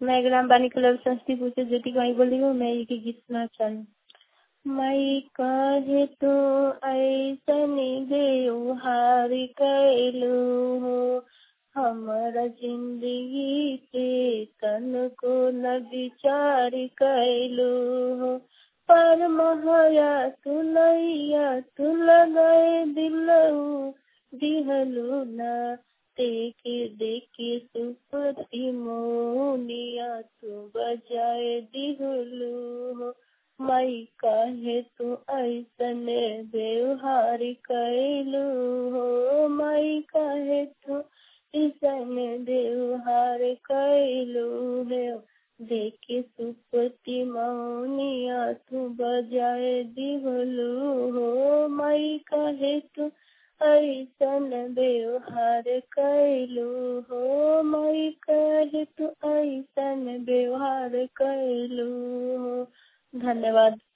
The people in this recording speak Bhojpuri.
मैं ग्राम बानी क्लब समस्तीपुर से ज्योति कुमारी बोल रही हूँ। मैं एक गीत सुना चाहूँ। माई काहे तो ऐसन व्यवहार कैलू हो, हमारा जिंदगी के तन को न विचार कैलू हो। पर महया तुलैया तू लगाए दिलऊ दिहलू ना, देखे देखे सुपति मोनिया तू बजाए दिहलू हो। माई काहे तू ऐसन व्यवहार कैलू हो, माई काहे तू ऐसन व्यवहार कैलू है। देखे सुपति मौनिया तू बजाए दिहलू हो, माई काहे तू ऐसन व्यवहार कैलू हो, माई काहे तू ऐसन व्यवहार कैलू हो। धन्यवाद।